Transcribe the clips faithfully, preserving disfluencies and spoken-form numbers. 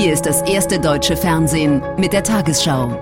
Hier ist das erste deutsche Fernsehen mit der Tagesschau.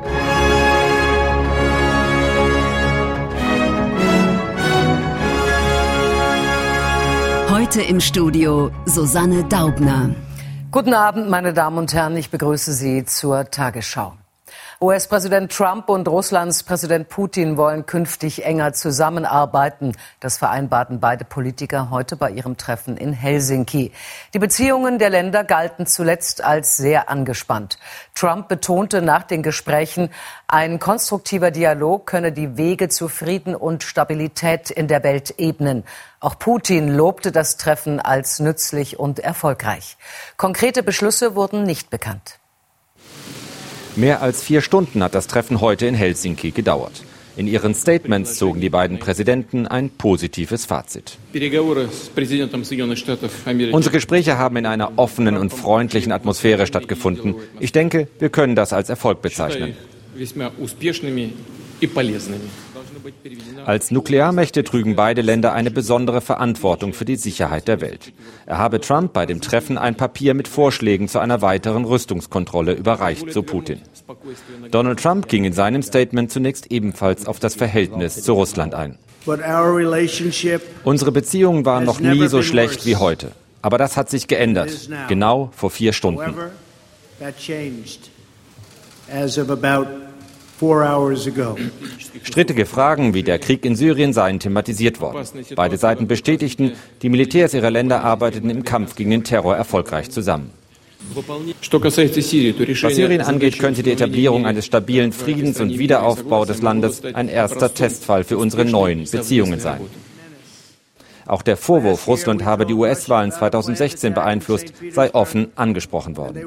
Heute im Studio Susanne Daubner. Guten Abend, meine Damen und Herren, ich begrüße Sie zur Tagesschau. U S-Präsident Trump und Russlands Präsident Putin wollen künftig enger zusammenarbeiten. Das vereinbarten beide Politiker heute bei ihrem Treffen in Helsinki. Die Beziehungen der Länder galten zuletzt als sehr angespannt. Trump betonte nach den Gesprächen, ein konstruktiver Dialog könne die Wege zu Frieden und Stabilität in der Welt ebnen. Auch Putin lobte das Treffen als nützlich und erfolgreich. Konkrete Beschlüsse wurden nicht bekannt. Mehr als vier Stunden hat das Treffen heute in Helsinki gedauert. In ihren Statements zogen die beiden Präsidenten ein positives Fazit. Unsere Gespräche haben in einer offenen und freundlichen Atmosphäre stattgefunden. Ich denke, wir können das als Erfolg bezeichnen. Als Nuklearmächte trügen beide Länder eine besondere Verantwortung für die Sicherheit der Welt. Er habe Trump bei dem Treffen ein Papier mit Vorschlägen zu einer weiteren Rüstungskontrolle überreicht, so Putin. Donald Trump ging in seinem Statement zunächst ebenfalls auf das Verhältnis zu Russland ein. Unsere Beziehungen waren noch nie so schlecht wie heute. Aber das hat sich geändert, genau vor vier Stunden. Strittige Fragen wie der Krieg in Syrien seien thematisiert worden. Beide Seiten bestätigten, die Militärs ihrer Länder arbeiteten im Kampf gegen den Terror erfolgreich zusammen. Was Syrien angeht, könnte die Etablierung eines stabilen Friedens und Wiederaufbau des Landes ein erster Testfall für unsere neuen Beziehungen sein. Auch der Vorwurf, Russland habe die U S-Wahlen zweitausendsechzehn beeinflusst, sei offen angesprochen worden.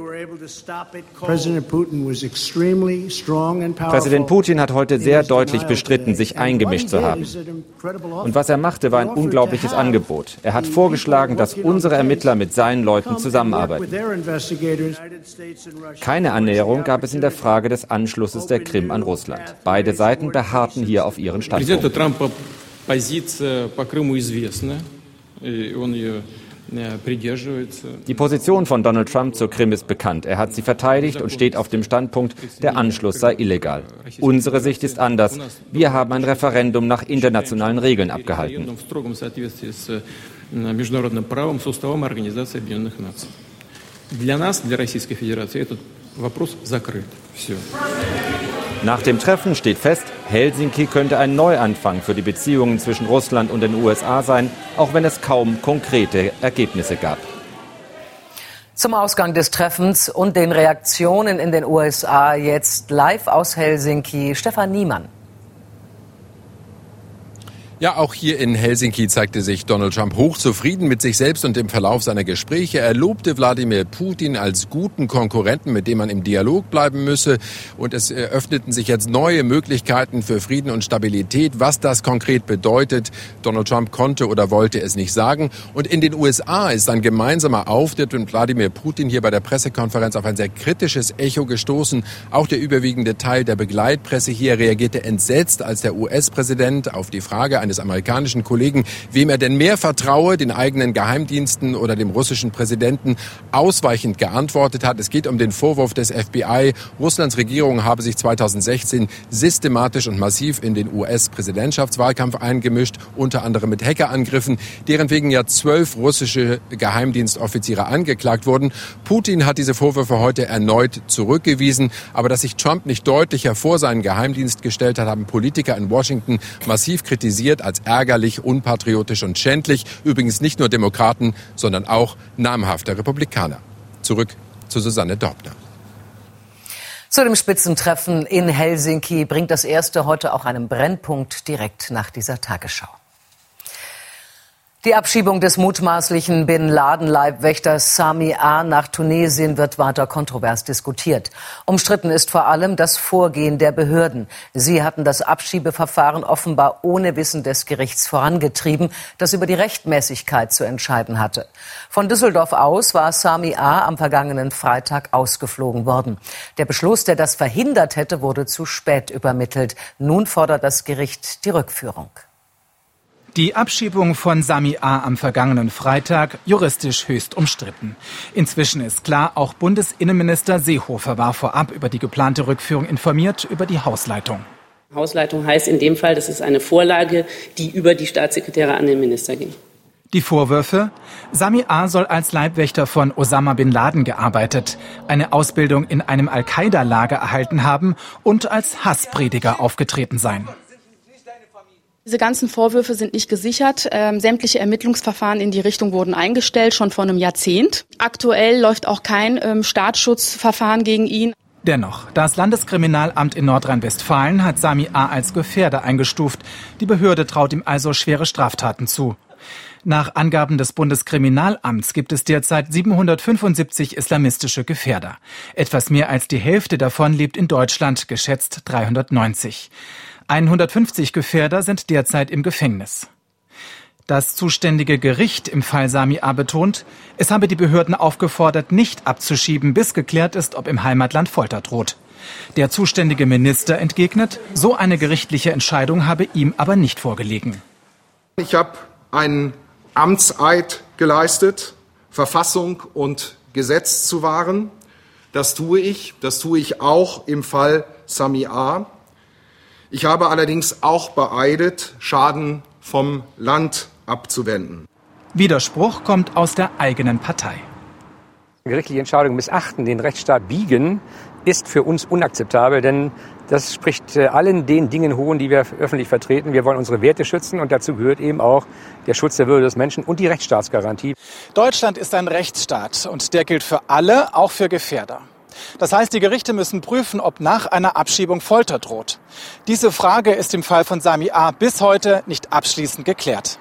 Präsident Putin hat heute sehr deutlich bestritten, sich eingemischt zu haben. Und was er machte, war ein unglaubliches Angebot. Er hat vorgeschlagen, dass unsere Ermittler mit seinen Leuten zusammenarbeiten. Keine Annäherung gab es in der Frage des Anschlusses der Krim an Russland. Beide Seiten beharrten hier auf ihren Standpunkt. Die Position von Donald Trump zur Krim ist bekannt. Er hat sie verteidigt und steht auf dem Standpunkt, der Anschluss sei illegal. Unsere Sicht ist anders. Wir haben ein Referendum nach internationalen Regeln abgehalten. Nach dem Treffen steht fest, Helsinki könnte ein Neuanfang für die Beziehungen zwischen Russland und den U S A sein, auch wenn es kaum konkrete Ergebnisse gab. Zum Ausgang des Treffens und den Reaktionen in den U S A jetzt live aus Helsinki, Stefan Niemann. Ja, auch hier in Helsinki zeigte sich Donald Trump hochzufrieden mit sich selbst und dem Verlauf seiner Gespräche. Er lobte Wladimir Putin als guten Konkurrenten, mit dem man im Dialog bleiben müsse. Und es eröffneten sich jetzt neue Möglichkeiten für Frieden und Stabilität. Was das konkret bedeutet, Donald Trump konnte oder wollte es nicht sagen. Und in den U S A ist ein gemeinsamer Auftritt mit Wladimir Putin hier bei der Pressekonferenz auf ein sehr kritisches Echo gestoßen. Auch der überwiegende Teil der Begleitpresse hier reagierte entsetzt, als der U S-Präsident auf die Frage eines amerikanischen Kollegen, wem er denn mehr vertraue, den eigenen Geheimdiensten oder dem russischen Präsidenten, ausweichend geantwortet hat. Es geht um den Vorwurf des F B I, Russlands Regierung habe sich zweitausendsechzehn systematisch und massiv in den U S-Präsidentschaftswahlkampf eingemischt, unter anderem mit Hackerangriffen, deren wegen ja zwölf russische Geheimdienstoffiziere angeklagt wurden. Putin hat diese Vorwürfe heute erneut zurückgewiesen, aber dass sich Trump nicht deutlicher vor seinen Geheimdienst gestellt hat, haben Politiker in Washington massiv kritisiert, als ärgerlich, unpatriotisch und schändlich. Übrigens nicht nur Demokraten, sondern auch namhafte Republikaner. Zurück zu Susanne Daubner. Zu dem Spitzentreffen in Helsinki bringt das erste heute auch einen Brennpunkt direkt nach dieser Tagesschau. Die Abschiebung des mutmaßlichen Bin Laden-Leibwächters Sami A. nach Tunesien wird weiter kontrovers diskutiert. Umstritten ist vor allem das Vorgehen der Behörden. Sie hatten das Abschiebeverfahren offenbar ohne Wissen des Gerichts vorangetrieben, das über die Rechtmäßigkeit zu entscheiden hatte. Von Düsseldorf aus war Sami A. am vergangenen Freitag ausgeflogen worden. Der Beschluss, der das verhindert hätte, wurde zu spät übermittelt. Nun fordert das Gericht die Rückführung. Die Abschiebung von Sami A. am vergangenen Freitag juristisch höchst umstritten. Inzwischen ist klar, auch Bundesinnenminister Seehofer war vorab über die geplante Rückführung informiert, über die Hausleitung. Hausleitung heißt in dem Fall, das ist eine Vorlage, die über die Staatssekretäre an den Minister ging. Die Vorwürfe? Sami A. soll als Leibwächter von Osama bin Laden gearbeitet, eine Ausbildung in einem Al-Qaida-Lager erhalten haben und als Hassprediger aufgetreten sein. Diese ganzen Vorwürfe sind nicht gesichert. Ähm, sämtliche Ermittlungsverfahren in die Richtung wurden eingestellt, schon vor einem Jahrzehnt. Aktuell läuft auch kein ähm, Staatsschutzverfahren gegen ihn. Dennoch, das Landeskriminalamt in Nordrhein-Westfalen hat Sami A. als Gefährder eingestuft. Die Behörde traut ihm also schwere Straftaten zu. Nach Angaben des Bundeskriminalamts gibt es derzeit siebenhundertfünfundsiebzig islamistische Gefährder. Etwas mehr als die Hälfte davon lebt in Deutschland, geschätzt dreihundertneunzig. hundertfünfzig Gefährder sind derzeit im Gefängnis. Das zuständige Gericht im Fall Sami A. betont, es habe die Behörden aufgefordert, nicht abzuschieben, bis geklärt ist, ob im Heimatland Folter droht. Der zuständige Minister entgegnet, so eine gerichtliche Entscheidung habe ihm aber nicht vorgelegen. Ich habe einen Amtseid geleistet, Verfassung und Gesetz zu wahren. Das tue ich, das tue ich auch im Fall Sami A. Ich habe allerdings auch beeidet, Schaden vom Land abzuwenden. Widerspruch kommt aus der eigenen Partei. Gerichtliche Entscheidungen missachten, den Rechtsstaat biegen, ist für uns unakzeptabel, denn das spricht allen den Dingen hohn, die wir öffentlich vertreten. Wir wollen unsere Werte schützen und dazu gehört eben auch der Schutz der Würde des Menschen und die Rechtsstaatsgarantie. Deutschland ist ein Rechtsstaat und der gilt für alle, auch für Gefährder. Das heißt, die Gerichte müssen prüfen, ob nach einer Abschiebung Folter droht. Diese Frage ist im Fall von Sami A. bis heute nicht abschließend geklärt.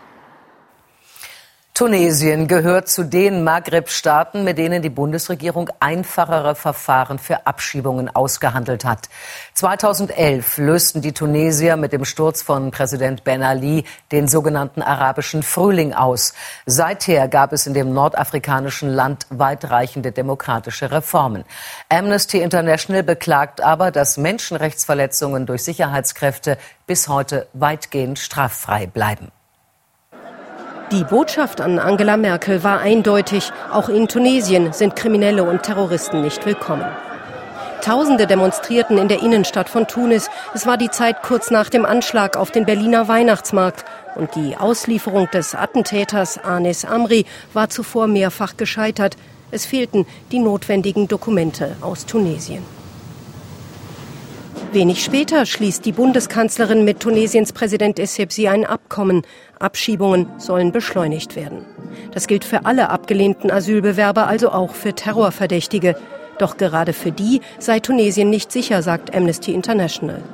Tunesien gehört zu den Maghreb-Staaten, mit denen die Bundesregierung einfachere Verfahren für Abschiebungen ausgehandelt hat. zweitausendelf lösten die Tunesier mit dem Sturz von Präsident Ben Ali den sogenannten arabischen Frühling aus. Seither gab es in dem nordafrikanischen Land weitreichende demokratische Reformen. Amnesty International beklagt aber, dass Menschenrechtsverletzungen durch Sicherheitskräfte bis heute weitgehend straffrei bleiben. Die Botschaft an Angela Merkel war eindeutig. Auch in Tunesien sind Kriminelle und Terroristen nicht willkommen. Tausende demonstrierten in der Innenstadt von Tunis. Es war die Zeit kurz nach dem Anschlag auf den Berliner Weihnachtsmarkt. Und die Auslieferung des Attentäters Anis Amri war zuvor mehrfach gescheitert. Es fehlten die notwendigen Dokumente aus Tunesien. Wenig später schließt die Bundeskanzlerin mit Tunesiens Präsident Essebsi ein Abkommen. Abschiebungen sollen beschleunigt werden. Das gilt für alle abgelehnten Asylbewerber, also auch für Terrorverdächtige. Doch gerade für die sei Tunesien nicht sicher, sagt Amnesty International.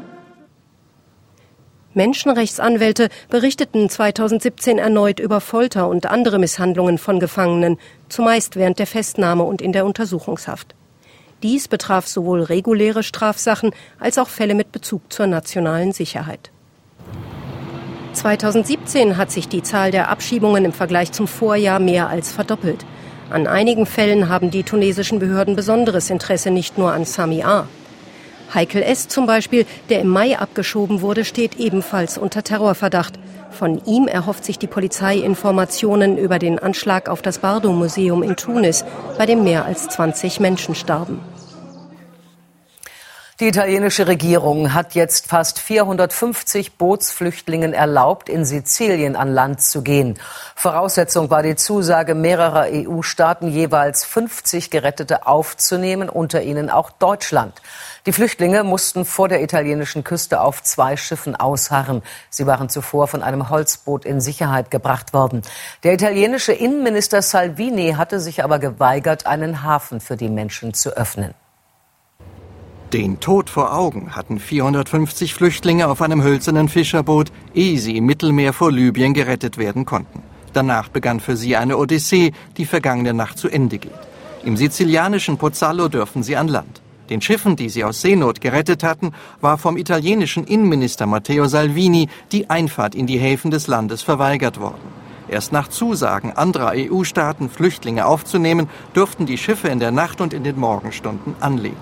Menschenrechtsanwälte berichteten zweitausendsiebzehn erneut über Folter und andere Misshandlungen von Gefangenen, zumeist während der Festnahme und in der Untersuchungshaft. Dies betraf sowohl reguläre Strafsachen als auch Fälle mit Bezug zur nationalen Sicherheit. zweitausendsiebzehn hat sich die Zahl der Abschiebungen im Vergleich zum Vorjahr mehr als verdoppelt. An einigen Fällen haben die tunesischen Behörden besonderes Interesse, nicht nur an Sami A. Heikel S. zum Beispiel, der im Mai abgeschoben wurde, steht ebenfalls unter Terrorverdacht. Von ihm erhofft sich die Polizei Informationen über den Anschlag auf das Bardo-Museum in Tunis, bei dem mehr als zwanzig Menschen starben. Die italienische Regierung hat jetzt fast vierhundertfünfzig Bootsflüchtlingen erlaubt, in Sizilien an Land zu gehen. Voraussetzung war die Zusage mehrerer E U-Staaten, jeweils fünfzig Gerettete aufzunehmen, unter ihnen auch Deutschland. Die Flüchtlinge mussten vor der italienischen Küste auf zwei Schiffen ausharren. Sie waren zuvor von einem Holzboot in Sicherheit gebracht worden. Der italienische Innenminister Salvini hatte sich aber geweigert, einen Hafen für die Menschen zu öffnen. Den Tod vor Augen hatten vierhundertfünfzig Flüchtlinge auf einem hölzernen Fischerboot, ehe sie im Mittelmeer vor Libyen gerettet werden konnten. Danach begann für sie eine Odyssee, die vergangene Nacht zu Ende geht. Im sizilianischen Pozzallo dürfen sie an Land. Den Schiffen, die sie aus Seenot gerettet hatten, war vom italienischen Innenminister Matteo Salvini die Einfahrt in die Häfen des Landes verweigert worden. Erst nach Zusagen anderer E U-Staaten, Flüchtlinge aufzunehmen, durften die Schiffe in der Nacht und in den Morgenstunden anlegen.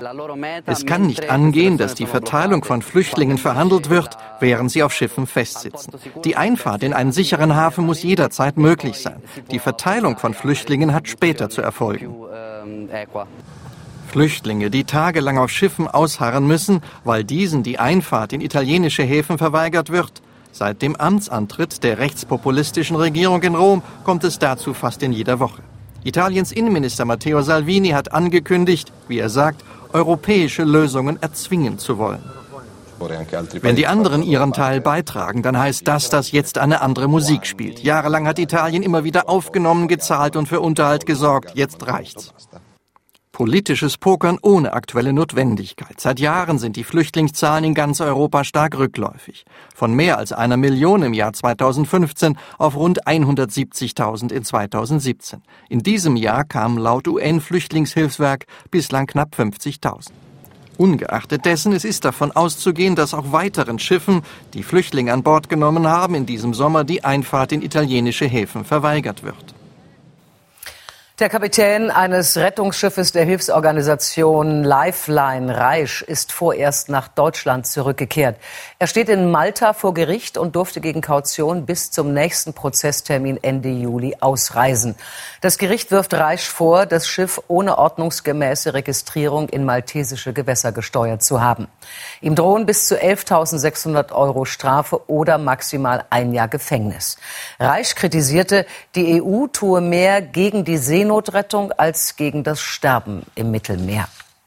Es kann nicht angehen, dass die Verteilung von Flüchtlingen verhandelt wird, während sie auf Schiffen festsitzen. Die Einfahrt in einen sicheren Hafen muss jederzeit möglich sein. Die Verteilung von Flüchtlingen hat später zu erfolgen. Flüchtlinge, die tagelang auf Schiffen ausharren müssen, weil diesen die Einfahrt in italienische Häfen verweigert wird. Seit dem Amtsantritt der rechtspopulistischen Regierung in Rom kommt es dazu fast in jeder Woche. Italiens Innenminister Matteo Salvini hat angekündigt, wie er sagt, europäische Lösungen erzwingen zu wollen. Wenn die anderen ihren Teil beitragen, dann heißt das, dass jetzt eine andere Musik spielt. Jahrelang hat Italien immer wieder aufgenommen, gezahlt und für Unterhalt gesorgt. Jetzt reicht's. Politisches Pokern ohne aktuelle Notwendigkeit. Seit Jahren sind die Flüchtlingszahlen in ganz Europa stark rückläufig. Von mehr als einer Million im Jahr zweitausendfünfzehn auf rund hundertsiebzigtausend in zweitausendsiebzehn. In diesem Jahr kamen laut U N-Flüchtlingshilfswerk bislang knapp fünfzigtausend. Ungeachtet dessen, es ist davon auszugehen, dass auch weiteren Schiffen, die Flüchtlinge an Bord genommen haben, in diesem Sommer die Einfahrt in italienische Häfen verweigert wird. Der Kapitän eines Rettungsschiffes der Hilfsorganisation Lifeline Reisch ist vorerst nach Deutschland zurückgekehrt. Er steht in Malta vor Gericht und durfte gegen Kaution bis zum nächsten Prozesstermin Ende Juli ausreisen. Das Gericht wirft Reisch vor, das Schiff ohne ordnungsgemäße Registrierung in maltesische Gewässer gesteuert zu haben. Ihm drohen bis zu elftausendsechshundert Euro Strafe oder maximal ein Jahr Gefängnis. Reisch kritisierte, die E U tue mehr gegen die Seenotrettung Notrettung als gegen das Sterben im Mittelmeer.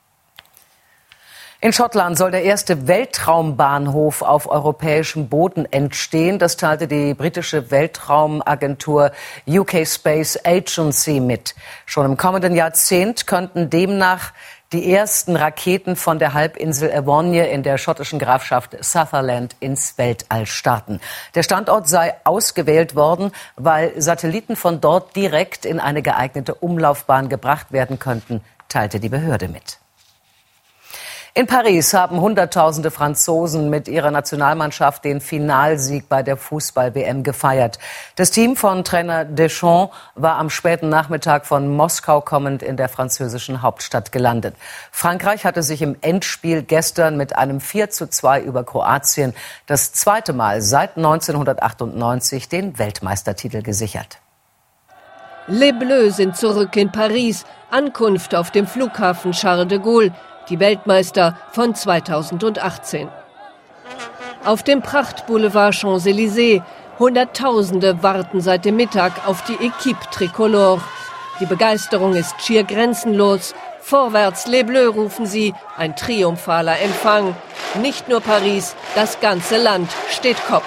In Schottland soll der erste Weltraumbahnhof auf europäischem Boden entstehen. Das teilte die britische Weltraumagentur U K Space Agency mit. Schon im kommenden Jahrzehnt könnten demnach die ersten Raketen von der Halbinsel Avonye in der schottischen Grafschaft Sutherland ins Weltall starten. Der Standort sei ausgewählt worden, weil Satelliten von dort direkt in eine geeignete Umlaufbahn gebracht werden könnten, teilte die Behörde mit. In Paris haben Hunderttausende Franzosen mit ihrer Nationalmannschaft den Finalsieg bei der Fußball-W M gefeiert. Das Team von Trainer Deschamps war am späten Nachmittag von Moskau kommend in der französischen Hauptstadt gelandet. Frankreich hatte sich im Endspiel gestern mit einem vier zu zwei über Kroatien das zweite Mal seit neunzehnhundertachtundneunzig den Weltmeistertitel gesichert. Les Bleus sind zurück in Paris. Ankunft auf dem Flughafen Charles de Gaulle. Die Weltmeister von zweitausendachtzehn. Auf dem Prachtboulevard Champs-Élysées. Hunderttausende warten seit dem Mittag auf die Équipe Tricolore. Die Begeisterung ist schier grenzenlos. Vorwärts, les Bleus, rufen sie. Ein triumphaler Empfang. Nicht nur Paris, das ganze Land steht Kopf.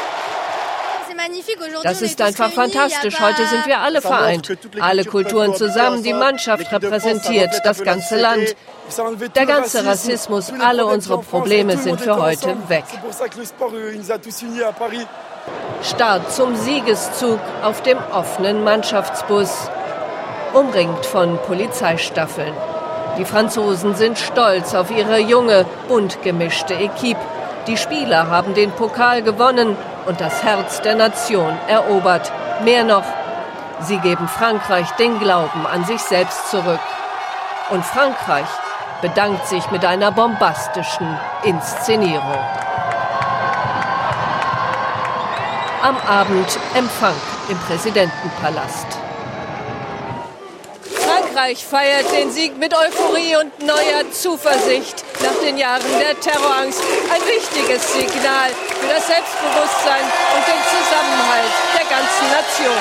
Das ist einfach fantastisch. Heute sind wir alle vereint. Alle Kulturen zusammen, die Mannschaft repräsentiert, das ganze Land. Der ganze Rassismus, alle unsere Probleme sind für heute weg. Start zum Siegeszug auf dem offenen Mannschaftsbus, umringt von Polizeistaffeln. Die Franzosen sind stolz auf ihre junge, bunt gemischte Equipe. Die Spieler haben den Pokal gewonnen und das Herz der Nation erobert. Mehr noch, sie geben Frankreich den Glauben an sich selbst zurück. Und Frankreich bedankt sich mit einer bombastischen Inszenierung. Am Abend Empfang im Präsidentenpalast. Frankreich feiert den Sieg mit Euphorie und neuer Zuversicht. Nach den Jahren der Terrorangst ein wichtiges Signal für das Selbstbewusstsein und den Zusammenhalt der ganzen Nation.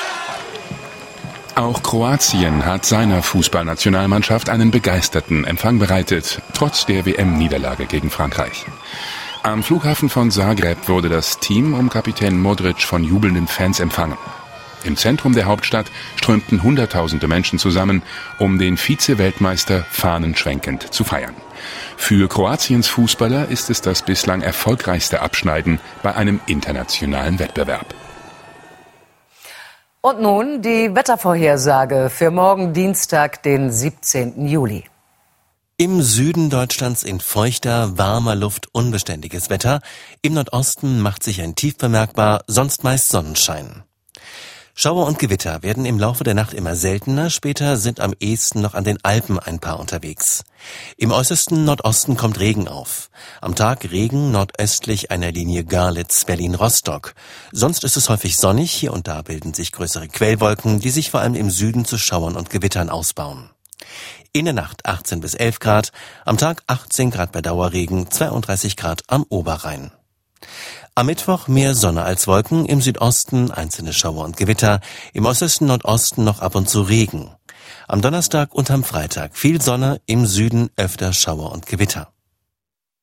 Auch Kroatien hat seiner Fußballnationalmannschaft einen begeisterten Empfang bereitet, trotz der W M-Niederlage gegen Frankreich. Am Flughafen von Zagreb wurde das Team um Kapitän Modric von jubelnden Fans empfangen. Im Zentrum der Hauptstadt strömten Hunderttausende Menschen zusammen, um den Vize-Weltmeister fahnenschwenkend zu feiern. Für Kroatiens Fußballer ist es das bislang erfolgreichste Abschneiden bei einem internationalen Wettbewerb. Und nun die Wettervorhersage für morgen Dienstag, den siebzehnten Juli. Im Süden Deutschlands in feuchter, warmer Luft unbeständiges Wetter. Im Nordosten macht sich ein Tief bemerkbar, sonst meist Sonnenschein. Schauer und Gewitter werden im Laufe der Nacht immer seltener, später sind am ehesten noch an den Alpen ein paar unterwegs. Im äußersten Nordosten kommt Regen auf. Am Tag Regen nordöstlich einer Linie Görlitz-Berlin-Rostock. Sonst ist es häufig sonnig, hier und da bilden sich größere Quellwolken, die sich vor allem im Süden zu Schauern und Gewittern ausbauen. In der Nacht achtzehn bis elf Grad, am Tag achtzehn Grad bei Dauerregen, zweiunddreißig Grad am Oberrhein. Am Mittwoch mehr Sonne als Wolken, im Südosten einzelne Schauer und Gewitter, im äußersten Nordosten noch ab und zu Regen. Am Donnerstag und am Freitag viel Sonne, im Süden öfter Schauer und Gewitter.